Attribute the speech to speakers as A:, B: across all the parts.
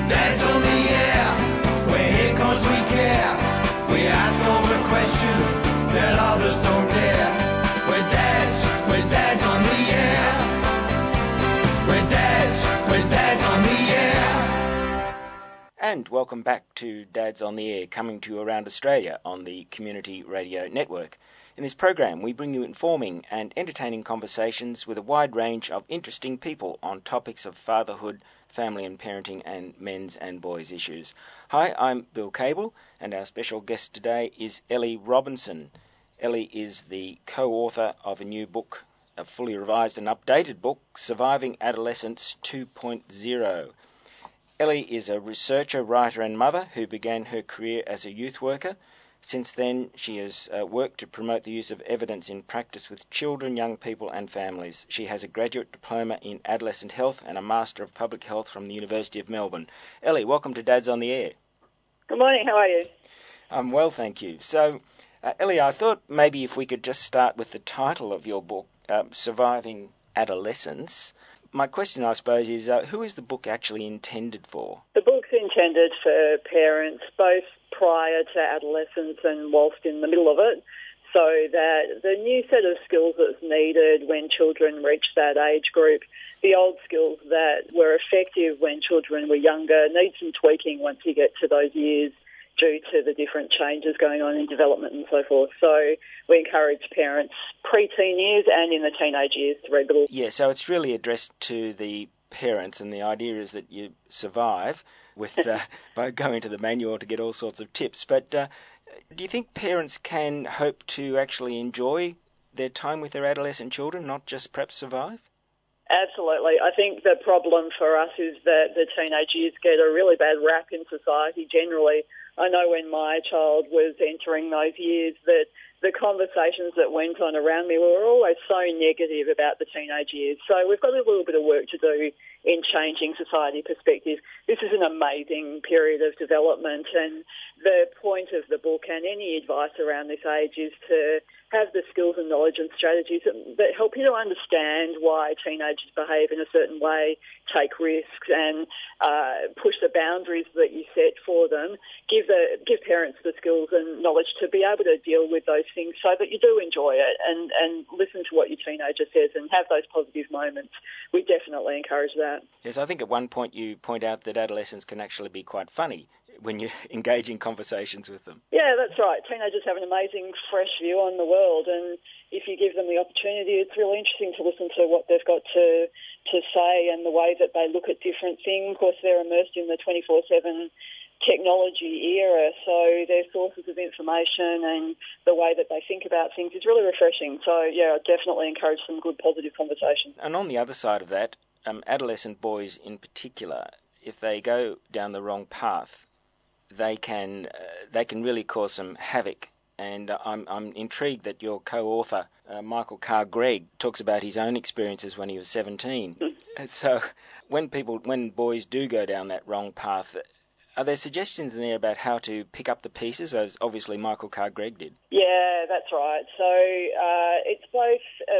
A: Dad's on the air, we're here 'cause we care. We ask all the questions that others don't dare. We're dads on the air. We're dads on the air.
B: And welcome back to Dads on the Air, coming to you around Australia on the Community Radio Network. In this program, we bring you informing and entertaining conversations with a wide range of interesting people on topics of fatherhood, family and parenting, and men's and boys' issues. Hi, I'm Bill Cable, and our special guest today is Ellie Robinson. Ellie is the co-author of a new book, a fully revised and updated book, Surviving Adolescence 2.0. Ellie is a researcher, writer and mother who began her career as a youth worker. Since then, she has worked to promote the use of evidence in practice with children, young people and families. She has a graduate diploma in adolescent health and a Master of Public Health from the University of Melbourne. Ellie, welcome to Dads on the Air.
C: Good morning, how are you?
B: I'm well, thank you. So, Ellie, I thought maybe if we could just start with the title of your book, Surviving Adolescence. My question, I suppose, is who is the book actually intended for?
C: The book's intended for parents, both prior to adolescence and whilst in the middle of it, so that the new set of skills that's needed when children reach that age group, the old skills that were effective when children were younger, need some tweaking once you get to those years due to the different changes going on in development and so forth. So we encourage parents pre-teen years and in the teenage years to read the book.
B: Yeah, so it's really addressed to the parents, and the idea is that you survive with by going to the manual to get all sorts of tips. But do you think parents can hope to actually enjoy their time with their adolescent children, not just perhaps survive?
C: Absolutely. I think the problem for us is that the teenage years get a really bad rap in society generally. I know when my child was entering those years that the conversations that went on around me were always so negative about the teenage years. So we've got a little bit of work to do in changing society perspective. This is an amazing period of development, and the point of the book and any advice around this age is to have the skills and knowledge and strategies that help you to understand why teenagers behave in a certain way, take risks and push the boundaries that you set for them, give parents the skills and knowledge to be able to deal with those things so that you do enjoy it and listen to what your teenager says and have those positive moments. We definitely encourage that.
B: Yes, I think at one point you point out that adolescents can actually be quite funny when you engage in conversations with them.
C: Yeah, that's right. Teenagers have an amazing, fresh view on the world, and if you give them the opportunity, it's really interesting to listen to what they've got to say and the way that they look at different things. Of course, they're immersed in the 24/7 technology era, so their sources of information and the way that they think about things is really refreshing. So, yeah, I definitely encourage some good, positive conversation.
B: And on the other side of that, adolescent boys in particular, if they go down the wrong path, they can really cause some havoc. And I'm intrigued that your co-author, Michael Carr-Gregg, talks about his own experiences when he was 17. So when boys do go down that wrong path, are there suggestions in there about how to pick up the pieces, as obviously Michael Carr-Gregg did?
C: Yeah, that's right. So it's both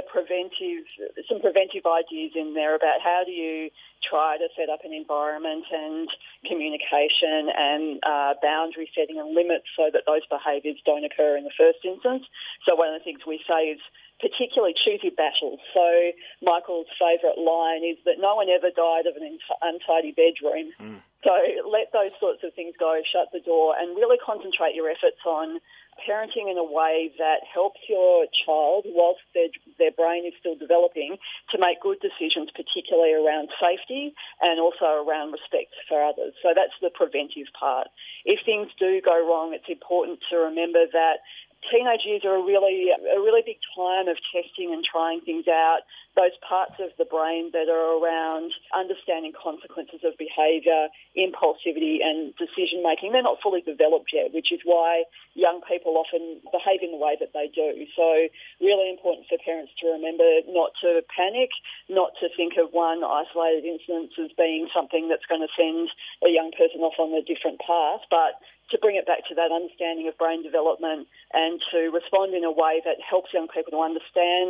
C: some preventive ideas in there about how do you try to set up an environment and communication and boundary setting and limits so that those behaviours don't occur in the first instance. So one of the things we say is particularly choose your battles. So Michael's favourite line is that no one ever died of an untidy bedroom. So let those sorts of things go, shut the door, and really concentrate your efforts on parenting in a way that helps your child, whilst their brain is still developing, to make good decisions, particularly around safety and also around respect for others. So that's the preventive part. If things do go wrong, it's important to remember that teenage years are a really big time of testing and trying things out. Those parts of the brain that are around understanding consequences of behaviour, impulsivity and decision-making, they're not fully developed yet, which is why young people often behave in the way that they do. So really important for parents to remember not to panic, not to think of one isolated instance as being something that's going to send a young person off on a different path, but to bring it back to that understanding of brain development and to respond in a way that helps young people to understand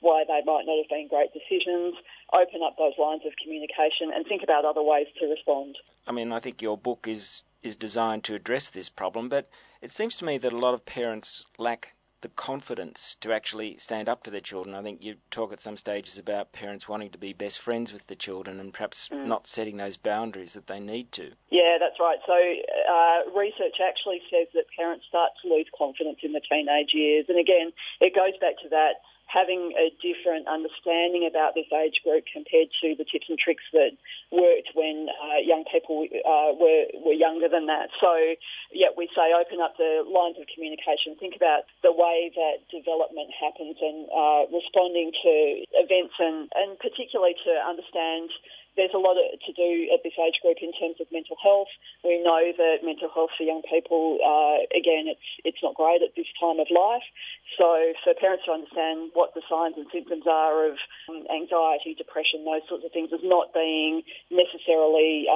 C: why they might not have been great decisions, open up those lines of communication and think about other ways to respond.
B: I mean, I think your book is designed to address this problem, but it seems to me that a lot of parents lack the confidence to actually stand up to their children. I think you talk at some stages about parents wanting to be best friends with the children and perhaps not setting those boundaries that they need to.
C: Yeah, that's right. So research actually says that parents start to lose confidence in the teenage years. And again, it goes back to that having a different understanding about this age group compared to the tips and tricks that worked when young people were younger than that. So, yeah, we say open up the lines of communication, think about the way that development happens and responding to events and particularly to understand there's a lot to do at this age group in terms of mental health. We know that mental health for young people, again, it's not great at this time of life. So for parents to understand what the signs and symptoms are of anxiety, depression, those sorts of things, as not being necessarily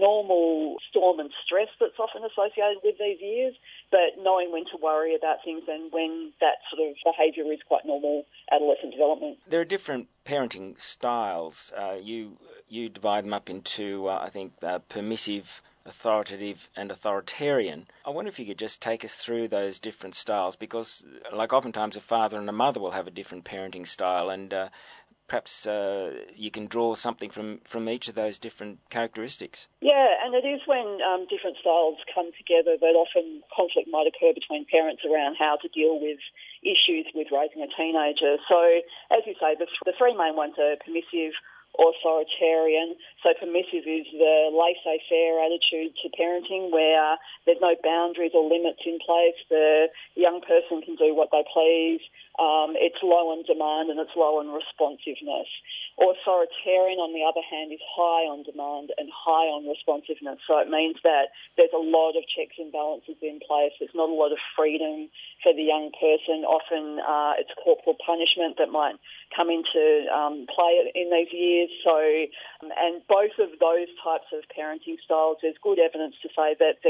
C: normal storm and stress that's often associated with these years, but knowing when to worry about things and when that sort of behaviour is quite normal adolescent development.
B: There are different parenting styles. You divide them up into, I think, permissive, authoritative and authoritarian. I wonder if you could just take us through those different styles, because like oftentimes a father and a mother will have a different parenting style, and perhaps you can draw something from each of those different characteristics.
C: Yeah, and it is when different styles come together that often conflict might occur between parents around how to deal with issues with raising a teenager. So, as you say, the three main ones are permissive, authoritarian. So permissive is the laissez-faire attitude to parenting where there's no boundaries or limits in place. The young person can do what they please. It's low on demand and it's low on responsiveness. Authoritarian, on the other hand, is high on demand and high on responsiveness. So it means that there's a lot of checks and balances in place. There's not a lot of freedom for the young person. Often it's corporal punishment that might come into play in these years. So, and both of those types of parenting styles, there's good evidence to say that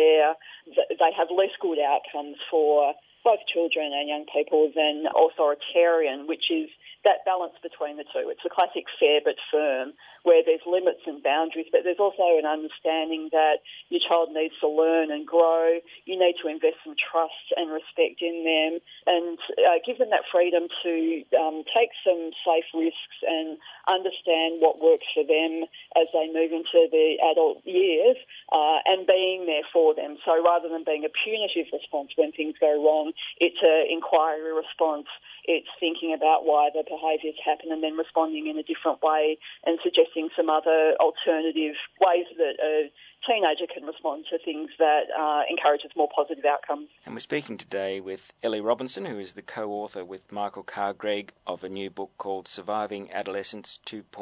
C: they have less good outcomes for both children and young people than authoritarian, which is that balance between the two. It's a classic fair but firm, where there's limits and boundaries, but there's also an understanding that your child needs to learn and grow. You need to invest some trust and respect in them and give them that freedom to take some safe risks and understand what works for them as they move into the adult years and being there for them. So rather than being a punitive response when things go wrong, it's an inquiry response. It's thinking about why the behaviours happen and then responding in a different way and suggesting some other alternative ways that a teenager can respond to things that encourages more positive outcomes.
B: And we're speaking today with Ellie Robinson, who is the co-author with Michael Carr-Gregg of a new book called Surviving Adolescence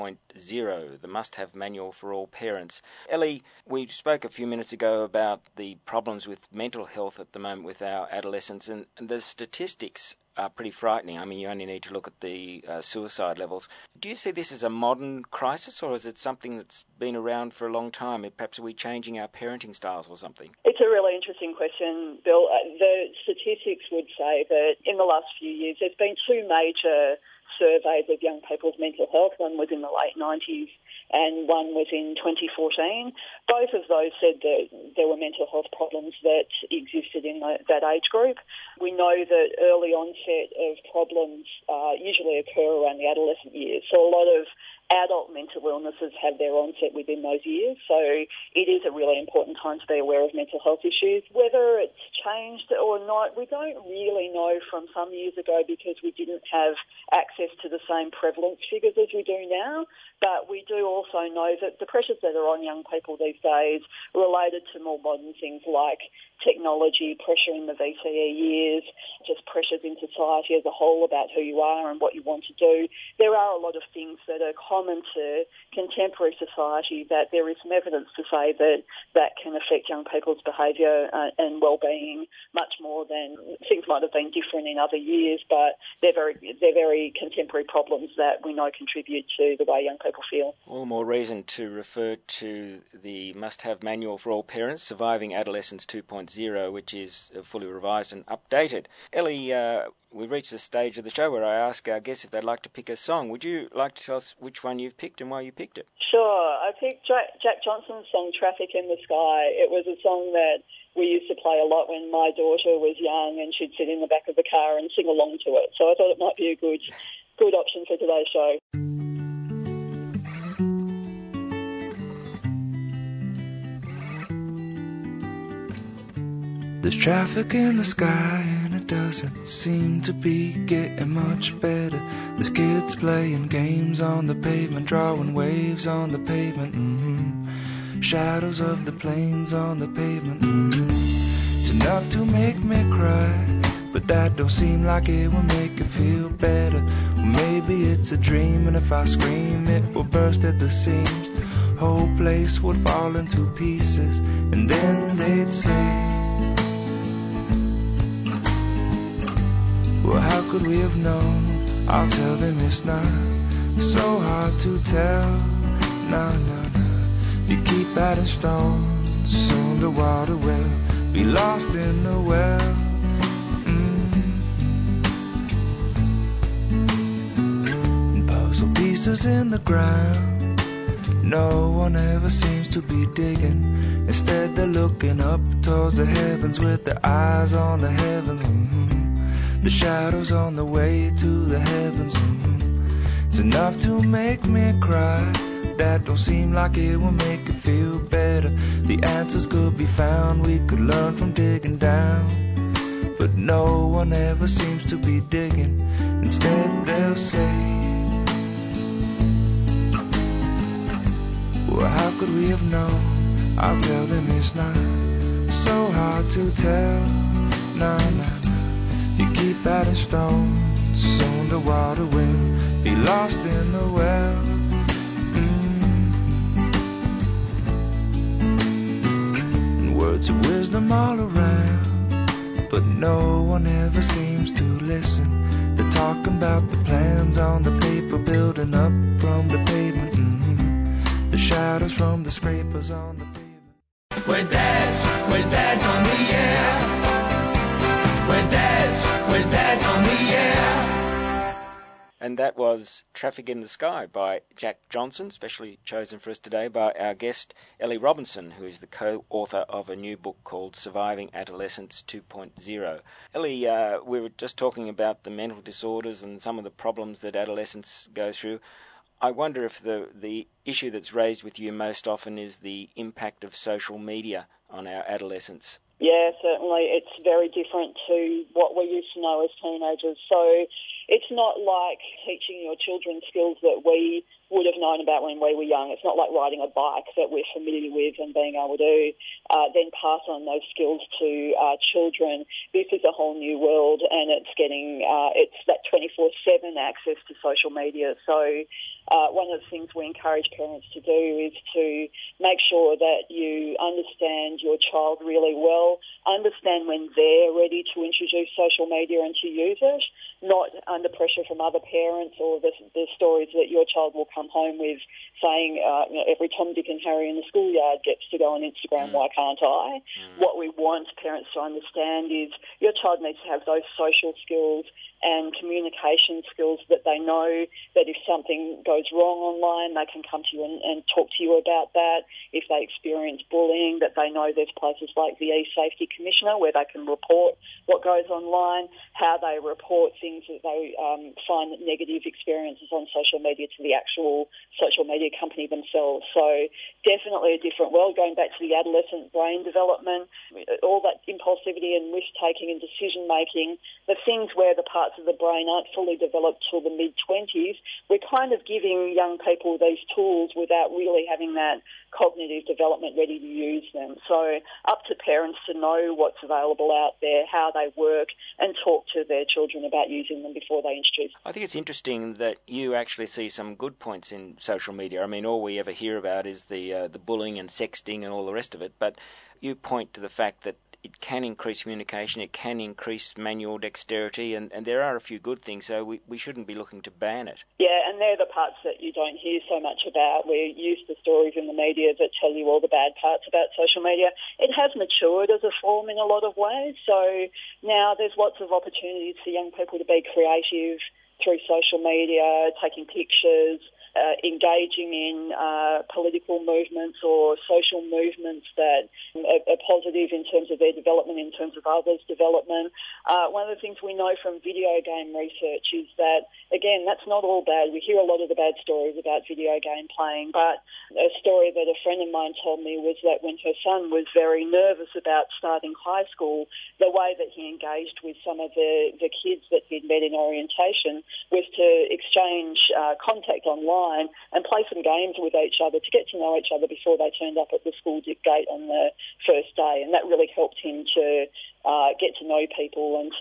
B: 2.0, the must-have manual for all parents. Ellie, we spoke a few minutes ago about the problems with mental health at the moment with our adolescents, and the statistics are pretty frightening. I mean, you only need to look at the suicide levels. Do you see this as a modern crisis, or is it something that's been around for a long time? Perhaps are we changing our parenting styles or something?
C: It's a really interesting question, Bill. The statistics would say that in the last few years there's been two major surveys of young people's mental health. One was in the late 90s and one was in 2014. Both of those said that there were mental health problems that existed in that age group. We know that early onset of problems usually occur around the adolescent years. So a lot of adult mental illnesses have their onset within those years. So it is a really important time to be aware of mental health issues. Whether it's changed or not, we don't really know from some years ago because we didn't have access to the same prevalence figures as we do now. But we do also know that the pressures that are on young people these days related to more modern things like technology, pressure in the VCE years, just pressures in society as a whole about who you are and what you want to do. There are a lot of things that are common to contemporary society that there is some evidence to say that can affect young people's behaviour and well-being much more than things might have been different in other years, but they're very contemporary problems that we know contribute to the way young people feel.
B: All the more reason to refer to the must-have manual for all parents, Surviving Adolescence 2.0, 2.0, which is fully revised and updated. Ellie, we've reached the stage of the show where I ask our guests if they'd like to pick a song. Would you like to tell us which one you've picked and why you picked it?
C: Sure. I picked Jack Johnson's song Traffic in the Sky. It was a song that we used to play a lot when my daughter was young, and she'd sit in the back of the car and sing along to it. So I thought it might be a good option for today's show.
D: There's traffic in the sky and it doesn't seem to be getting much better. There's kids playing games on the pavement, drawing waves on the pavement. Shadows of the planes on the pavement. It's enough to make me cry, but that don't seem like it will make it feel better. Well, maybe it's a dream, and if I scream it will burst at the seams. Whole place would fall into pieces, and then they'd say, well, how could we have known? I'll tell them it's not so hard to tell. No. You keep adding stones, soon the water will be lost in the well. And puzzle pieces in the ground, no one ever seems to be digging. Instead they're looking up towards the heavens with their eyes on the heavens. The shadows on the way to the heavens. It's enough to make me cry. That don't seem like it will make it feel better. The answers could be found, we could learn from digging down. But no one ever seems to be digging. Instead they'll say, well, how could we have known? I'll tell them it's not so hard to tell. No. You keep adding stones, soon the water will be lost in the well. And words of wisdom all around, but no one ever seems to listen. They're talking about the plans on the paper, building up from the pavement. The shadows from the scrapers on the pavement.
A: We're dads on the air. We're dads on the air.
B: And that was Traffic in the Sky by Jack Johnson, specially chosen for us today by our guest Ellie Robinson, who is the co-author of a new book called Surviving Adolescence 2.0. Ellie, we were just talking about the mental disorders and some of the problems that adolescents go through. I wonder if the issue that's raised with you most often is the impact of social media on our adolescents.
C: Yeah, certainly. It's very different to what we used to know as teenagers. So it's not like teaching your children skills that we would have known about when we were young. It's not like riding a bike that we're familiar with and being able to then pass on those skills to children. This is a whole new world, and it's getting it's that 24/7 access to social media. So one of the things we encourage parents to do is to make sure that you understand your child really well, understand when they're ready to introduce social media and to use it, not under pressure from other parents or the stories that your child will come home with saying, every Tom, Dick and Harry in the schoolyard gets to go on Instagram, why can't I? What we want parents to understand is your child needs to have those social skills and communication skills that they know that if something goes wrong online, they can come to you and talk to you about that. If they experience bullying, that they know there's places like the E-Safety Commissioner where they can report what goes online, how they report things that they find negative experiences on social media to the actual social media company themselves. So definitely a different world. Going back to the adolescent brain development, all that impulsivity and risk-taking and decision-making, the things where the parts of the brain aren't fully developed till the mid-20s, we're kind of giving young people these tools without really having that cognitive development ready to use them. So up to parents to know what's available out there, how they work, and talk to their children about using them before they introduce them.
B: I think it's interesting that you actually see some good points in social media. I mean, all we ever hear about is the bullying and sexting and all the rest of it, but you point to the fact that it can increase communication, it can increase manual dexterity, and there are a few good things, so we shouldn't be looking to ban it.
C: Yeah, and they're the parts that you don't hear so much about. We're used to stories in the media that tell you all the bad parts about social media. It has matured as a form in a lot of ways, so now there's lots of opportunities for young people to be creative through social media, taking pictures, engaging in political movements or social movements that are positive in terms of their development, in terms of others' development. One of the things we know from video game research is that, again, that's not all bad. We hear a lot of the bad stories about video game playing, but a story that a friend of mine told me was that when her son was very nervous about starting high school, the way that he engaged with some of the kids that he'd met in orientation was to exchange contact online and play some games with each other to get to know each other before they turned up at the school gate on the first day. And that really helped him to get to know people and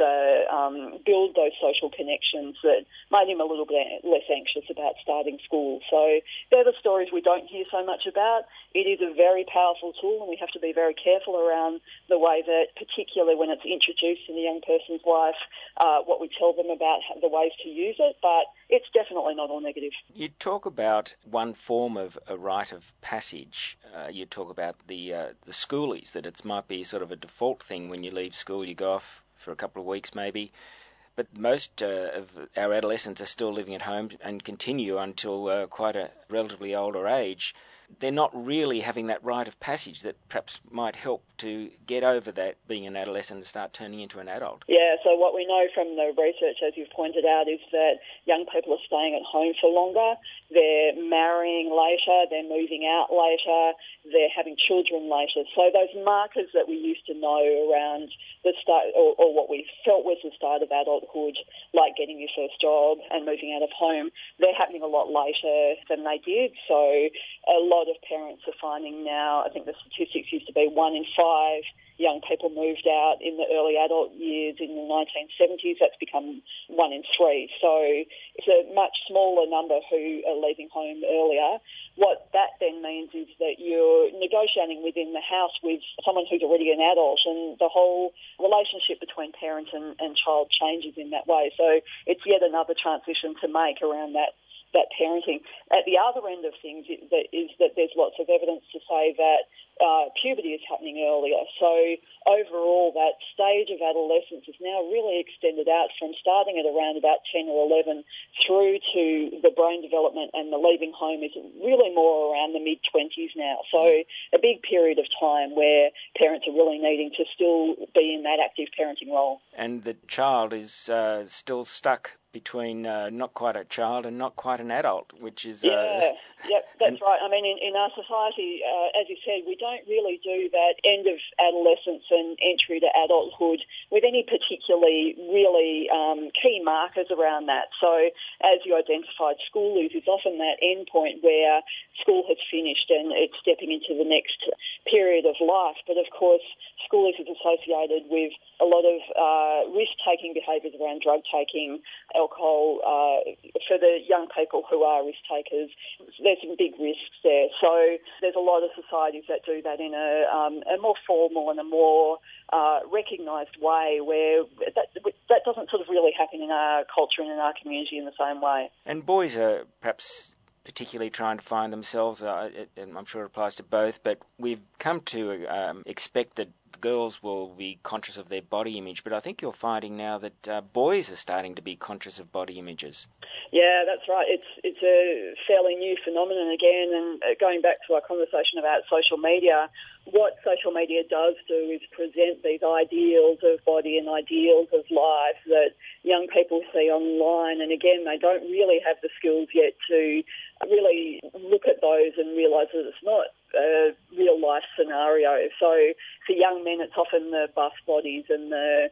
C: to build those social connections that made him a little bit less anxious about starting school. So they're the stories we don't hear so much about. It is a very powerful tool, and we have to be very careful around the way that, particularly when it's introduced in a young person's life, what we tell them about the ways to use it, but it's definitely not all negative.
B: You talk about one form of a rite of passage. You talk about the schoolies, that it might be sort of a default thing when you leave school, you go off for a couple of weeks maybe, but most of our adolescents are still living at home and continue until quite a relatively older age. They're not really having that rite of passage that perhaps might help to get over that being an adolescent and start turning into an adult.
C: Yeah, so what we know from the research, as you've pointed out, is that young people are staying at home for longer, they're marrying later, they're moving out later, they're having children later. So those markers that we used to know around the start, or what we felt was the start of adulthood, like getting your first job and moving out of home, they're happening a lot later than they did. So a lot of parents are finding now, I think the statistics used to be 1 in 5 young people moved out in the early adult years in the 1970s. That's become 1 in 3. So it's a much smaller number who are leaving home earlier. What that then means is that you're negotiating within the house with someone who's already an adult, and the whole relationship between parent and child changes in that way. So it's yet another transition to make around that parenting. At the other end of things is that there's lots of evidence to say that puberty is happening earlier. So overall, that stage of adolescence is now really extended out from starting at around about 10 or 11 through to the brain development, and the leaving home is really more around the mid-20s now. So a big period of time where parents are really needing to still be in that active parenting role.
B: And the child is still stuck between not quite a child and not quite an adult, which is...
C: Yep, that's right. I mean, in our society, as you said, we don't really do that end of adolescence and entry to adulthood with any particularly really key markers around that. So as you identified, schoolies is often that end point where school has finished and it's stepping into the next period of life. But of course, schoolies is associated with a lot of risk-taking behaviours around drug taking, alcohol. For the young people who are risk takers, there's some big risks there. So there's a lot of societies that do that in a more formal and a more recognised way, where that doesn't sort of really happen in our culture and in our community in the same way.
B: And boys are perhaps particularly trying to find themselves, and I'm sure it applies to both, but we've come to expect that girls will be conscious of their body image, but I think you're finding now that boys are starting to be conscious of body images.
C: Yeah, that's right. It's a fairly new phenomenon again, and going back to our conversation about social media, what social media does do is present these ideals of body and ideals of life that young people see online, and again, they don't really have the skills yet to really look at those and realise that it's not a real life scenario. So for young men, it's often the bust bodies and the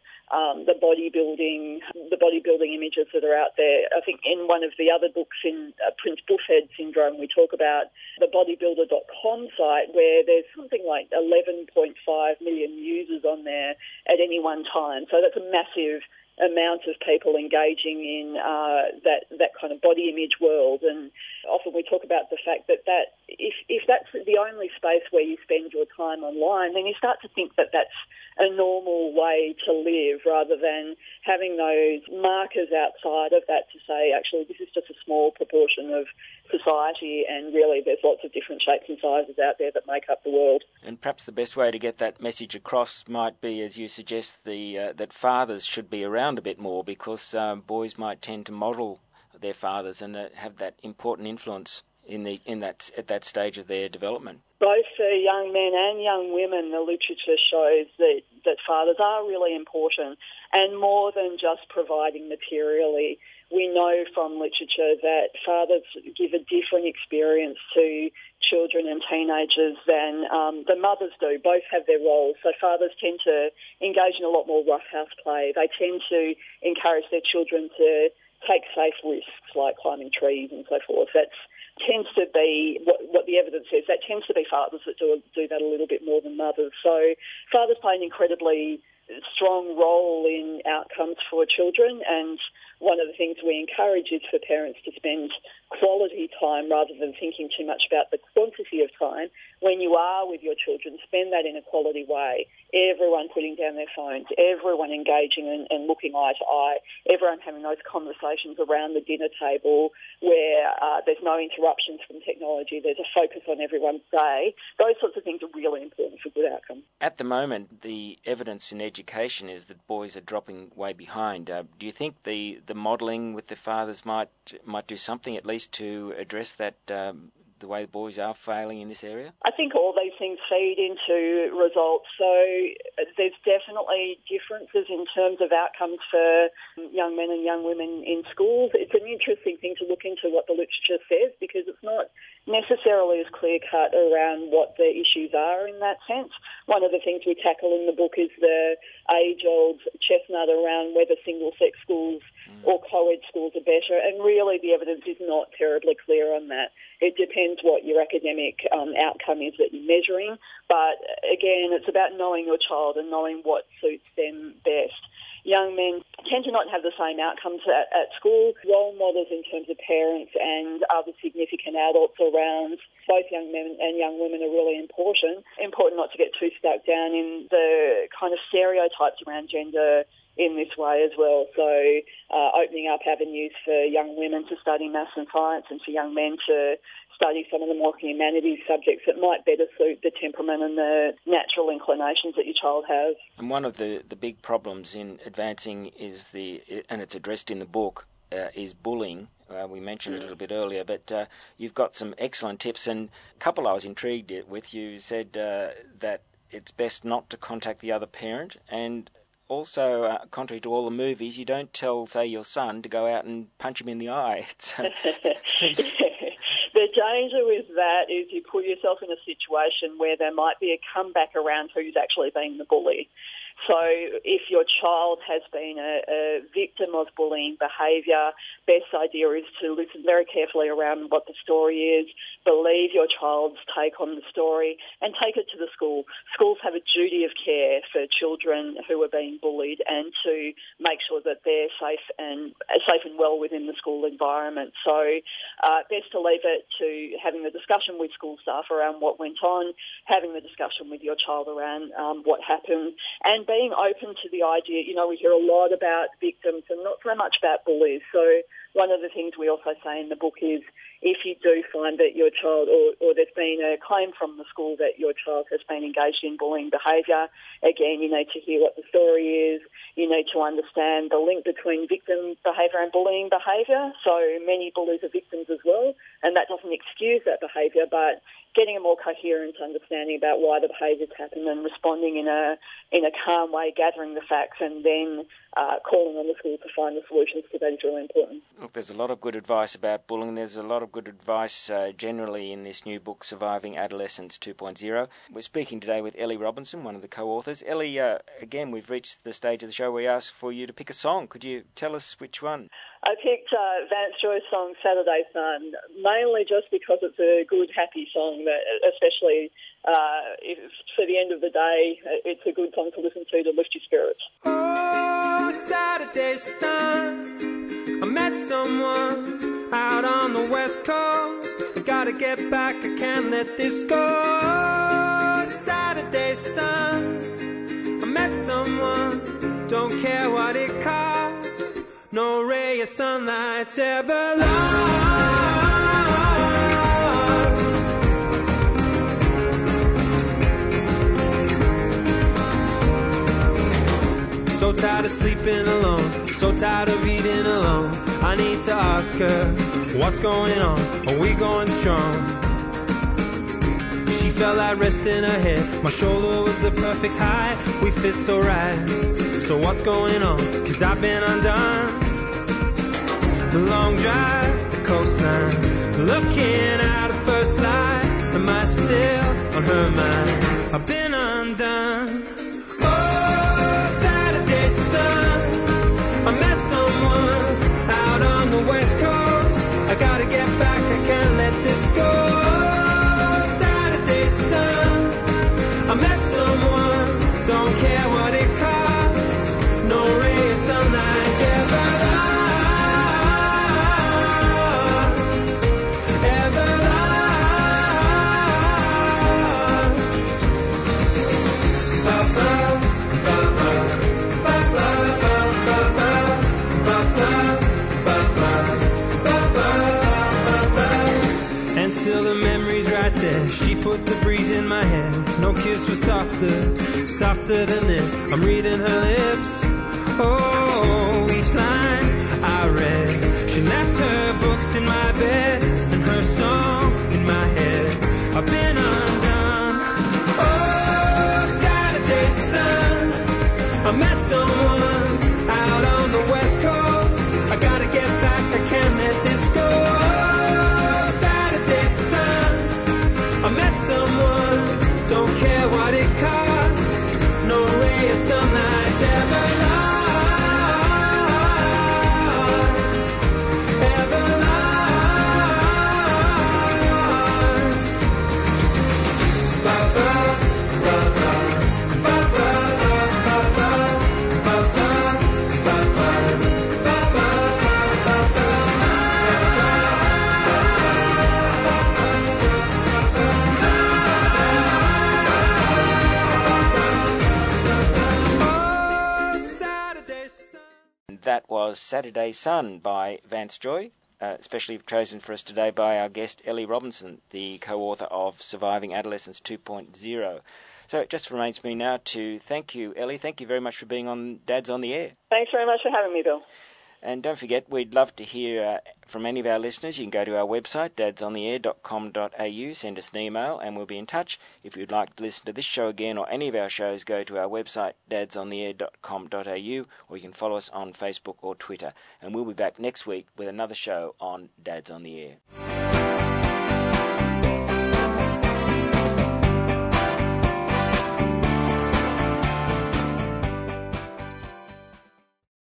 C: bodybuilding images that are out there. I think in one of the other books in Prince Buffhead syndrome, we talk about the bodybuilder.com site, where there's something like 11.5 million users on there at any one time. So that's a massive amount of people engaging in that kind of body image world. And often we talk about the fact that if that's the only space where you spend your time online, then you start to think that that's a normal way to live, rather than having those markers outside of that to say, actually, this is just a small proportion of society, and really there's lots of different shapes and sizes out there that make up the world.
B: And perhaps the best way to get that message across might be, as you suggest, that fathers should be around a bit more, because boys might tend to model their fathers and have that important influence at that stage of their development.
C: Both for young men and young women, the literature shows that fathers are really important, and more than just providing materially. We know from literature that fathers give a different experience to children and teenagers than the mothers do. Both have their roles. So fathers tend to engage in a lot more roughhouse play. They tend to encourage their children to take safe risks like climbing trees and so forth. That tends to be what the evidence says. That tends to be fathers that do that a little bit more than mothers. So fathers play an incredibly strong role in outcomes for children, and one of the things we encourage is for parents to spend quality time rather than thinking too much about the quantity of time. When you are with your children, spend that in a quality way. Everyone putting down their phones, everyone engaging and looking eye to eye, everyone having those conversations around the dinner table where there's no interruptions from technology, there's a focus on everyone's day. Those sorts of things are really important for good outcomes.
B: At the moment, the evidence in education is that boys are dropping way behind. Do you think the modelling with the fathers might do something at least to address that, the way boys are failing in this area?
C: I think all these things feed into results. So there's definitely differences in terms of outcomes for young men and young women in schools. It's an interesting thing to look into what the literature says, because it's not necessarily as clear-cut around what the issues are in that sense. One of the things we tackle in the book is the age-old chestnut around whether single-sex schools or co-ed schools are better, and really the evidence is not terribly clear on that. It depends what your academic outcome is that you're measuring, but again, it's about knowing your child and knowing what suits them best. Young men tend to not have the same outcomes at school. Role models in terms of parents and other significant adults around both young men and young women are really important. Important not to get too stuck down in the kind of stereotypes around gender in this way as well. So opening up avenues for young women to study maths and science, and for young men to study some of the more humanities subjects that might better suit the temperament and the natural inclinations that your child has.
B: And one of the big problems in advancing is and it's addressed in the book, is bullying. We mentioned it a little bit earlier, but you've got some excellent tips, and a couple I was intrigued with. You said that it's best not to contact the other parent, and also, contrary to all the movies, you don't tell, say, your son to go out and punch him in the eye.
C: The danger with that is you put yourself in a situation where there might be a comeback around who's actually being the bully. So if your child has been a victim of bullying behaviour, best idea is to listen very carefully around what the story is, believe your child's take on the story, and take it to the school. Schools have a duty of care for children who are being bullied, and to make sure that they're safe and well within the school environment. So best to leave it to having the discussion with school staff around what went on, having the discussion with your child around what happened, and being open to the idea. We hear a lot about victims and not so much about bullies. So one of the things we also say in the book is, if you do find that your child, or there's been a claim from the school that your child has been engaged in bullying behaviour, again, you need to hear what the story is. You need to understand the link between victim behaviour and bullying behaviour. So many bullies are victims as well, and that doesn't excuse that behaviour, but getting a more coherent understanding about why the behaviours happen and responding in a calm way, gathering the facts, and then calling on the school to find the solutions to that is really important.
B: Look, there's a lot of good advice about bullying. There's a lot of good advice generally in this new book, Surviving Adolescence 2.0. We're speaking today with Ellie Robinson, one of the co-authors. Ellie, again, we've reached the stage of the show where we ask for you to pick a song. Could you tell us which one?
C: I picked Vance Joy's song Saturday Sun, mainly just because it's a good, happy song, that especially if for the end of the day, it's a good song to listen to lift your spirits.
E: Oh, Saturday sun, I met someone out on the west coast. I gotta get back, I can't let this go. Oh, Saturday sun, I met of sunlight's ever lost. So tired of sleeping alone, so tired of eating alone. I need to ask her, what's going on? Are we going strong? She felt like rest in her head. My shoulder was the perfect height. We fit so right. So what's going on? 'Cause I've been undone. The long drive, the coastline, looking at her first light. Am I still on her mind? I've been undone. Oh, Saturday sun, I met someone out on the west coast. I gotta get back, I can't let this go. Saturday sun, I met someone, don't care what it costs. No ray of sunlight's ever lost, ever lost. Ba-ba, ba-ba, ba-ba, ba-ba, ba-ba, ba-ba, ba-ba, ba-ba. And still the memory's right there. She put the breeze in my hair. No kiss was softer than this. I'm reading her lips. Oh, each line I read. She left her books in my bed and her song in my head. I've been undone. Oh, Saturday sun, I met someone out on the west coast. I gotta get back, I can't let this go. Oh, Saturday sun, I met someone, don't care what it costs. No ray of sunlight's ever lost, ever lost. Ba-ba, ba-ba, ba-ba, ba-ba, ba-ba, ba-ba, ba-ba, oh, Saturday sun.
B: That was Saturday Sun by Vance Joy, especially chosen for us today by our guest Ellie Robinson, the co-author of Surviving Adolescence 2.0. So it just remains me now to thank you, Ellie. Thank you very much for being on Dad's on the Air.
C: Thanks very much for having me, Bill.
B: And don't forget, we'd love to hear from any of our listeners. You can go to our website, dadsontheair.com.au, send us an email, and we'll be in touch. If you'd like to listen to this show again or any of our shows, go to our website, dadsontheair.com.au, or you can follow us on Facebook or Twitter. And we'll be back next week with another show on Dads on the Air.